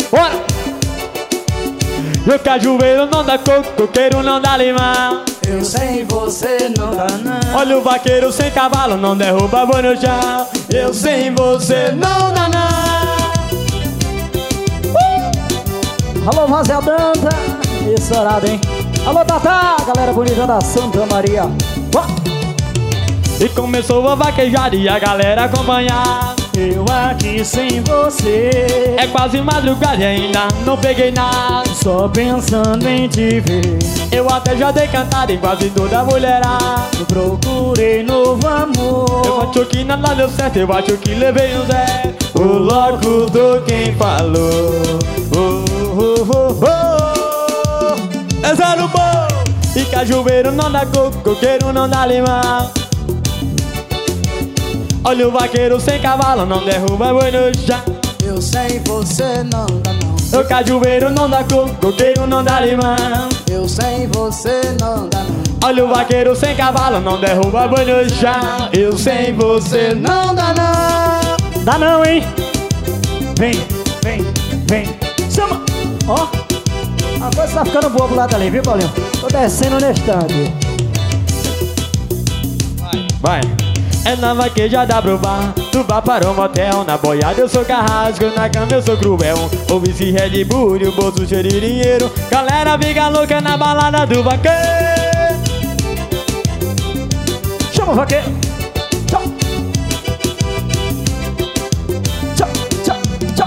Bora! E o cajueiro não dá coco, coqueiro não dá limão. Eu sem você não dá não. Olha o vaqueiro sem cavalo, não derruba boi no chão. Eu sem você não dá não. Alô, Marcel Danta. Estourado, hein? Alô, Tatá, galera bonita da Santa Maria. E começou a vaquejada e a galera acompanhar. Eu aqui sem você. É quase madrugada e ainda não peguei nada. Só pensando em te ver. Eu até já dei cantada em quase toda mulherada. Eu procurei novo amor. Eu acho que nada deu certo, eu acho que levei um zero. O locutor quem falou. É zero bom. E cajueiro não dá coco, coqueiro não dá limão. Olha o vaqueiro sem cavalo, não derruba boi no chão. Eu sem você não dá não. O cajueiro não dá coco, coqueiro não dá limão. Eu sem você não dá não. Olha o vaqueiro sem cavalo, não derruba boi no chão. Eu sem você não dá não. Dá não, hein? Vem, vem, vem. Chama! Ó, a coisa tá ficando boa pro lado ali, viu, Paulinho? Tô descendo no instante. Vai. É na vaquejada pro bar, do bar para o motel. Na boiada eu sou carrasco, na cama eu sou cruel. Ouvi esse Red Bull e o bolso cheio de dinheiro. Galera fica louca na balada do vaqueiro. Chama o vaqueiro. Tchau. Tchau, tchau, tchau.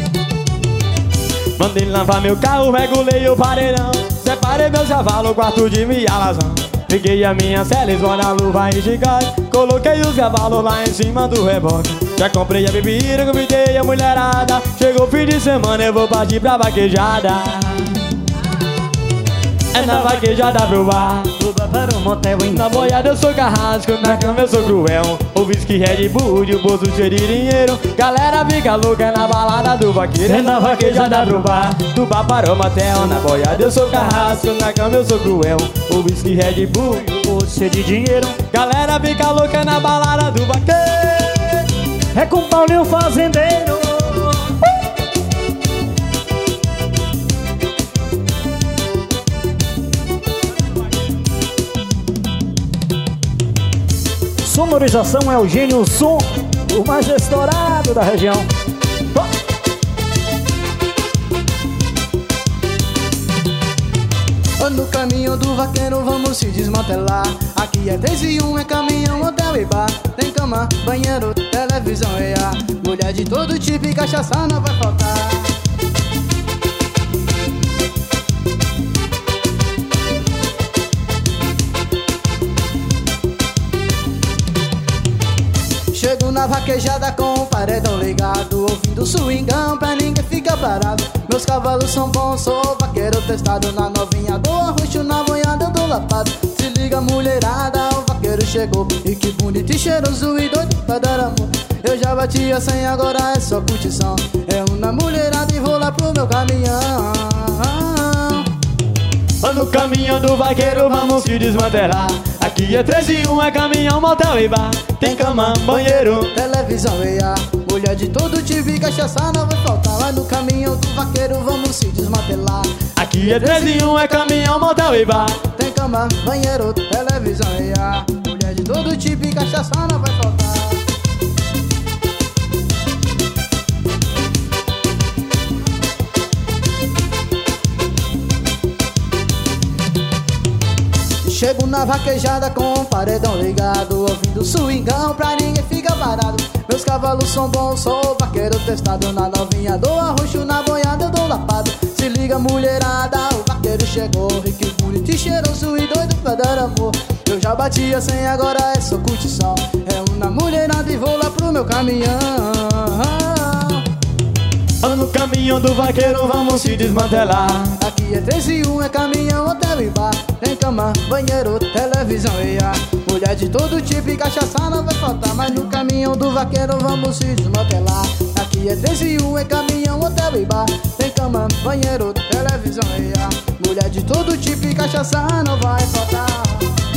Mandei lavar meu carro, regulei o pareirão. Separei meu cavalo, quarto de minha razão. Peguei a minha Celisona, luva e chicote. Coloquei os cavalos lá em cima do reboque. Já comprei a bebida, convidei a mulherada. Chegou o fim de semana, eu vou partir pra vaquejada. É na vaquejada pro bar, Do bar para o motel, hein? na boiada eu sou carrasco, na cama eu sou cruel. O whisky Red Bull e o bolso cheio de dinheiro. Galera fica louca na balada do vaqueiro. É na vaquejada pro bar, do bar para o motel. Na boiada eu sou carrasco, na cama eu sou cruel. O whisky Red Bull e o bolso Cheio de dinheiro. galera fica louca na balada do vaqueiro. É com Paulinho Fazendeiro. Sonorização é o gênio som, o mais estourado da região. No caminho do vaqueiro vamos se desmantelar. Aqui é 3 e 1, é caminhão, hotel e bar. Tem cama, banheiro, televisão e ar. Mulher de todo tipo e cachaça não vai faltar. Chego na vaquejada com o paredão ligado, ouvindo swingão pra ninguém ficar parado. Meus cavalos são bons, sou vaqueiro testado. Na novinha do arroxo, na boiada do lapado. Se liga mulherada, o vaqueiro chegou. E que bonito e cheiroso e doido pra dar amor. Eu já bati a senha, agora é só curtição. É uma mulherada e vou lá pro meu caminhão. No caminho do vaqueiro vamos se desmantelar. Aqui é 3 e 1, é caminhão, motel e bar. Tem cama, banheiro, Televisão e ar. Mulher de todo tipo e cachaça não vai faltar. Mas no caminhão do vaqueiro vamos se desmantelar. aqui é 3 e 1, é caminhão, motel e bar. Tem cama, banheiro, televisão e ar. Mulher de todo tipo e cachaça não vai faltar. Chego na vaquejada com o paredão ligado, ouvindo swingão pra ninguém ficar parado. Meus cavalos são bons, sou vaqueiro testado. Na novinha do arroxo, na boiada do lapado. Se liga mulherada, o vaqueiro chegou. Rico, bonito e cheiroso e doido pra dar amor. Eu já bati a senha, agora é só curtição. É uma mulherada e vou lá pro meu caminhão. No caminho do vaqueiro vamos se desmantelar. Aqui é 3 e 1, é caminhão, hotel e bar. Tem cama, banheiro, televisão e ar. Mulher de todo tipo e cachaça não vai faltar. Mas no caminhão do vaqueiro vamos se desmantelar. Aqui é 3 e 1, é caminhão, hotel e bar. Tem cama, banheiro, televisão e ar. Mulher de todo tipo e cachaça não vai faltar.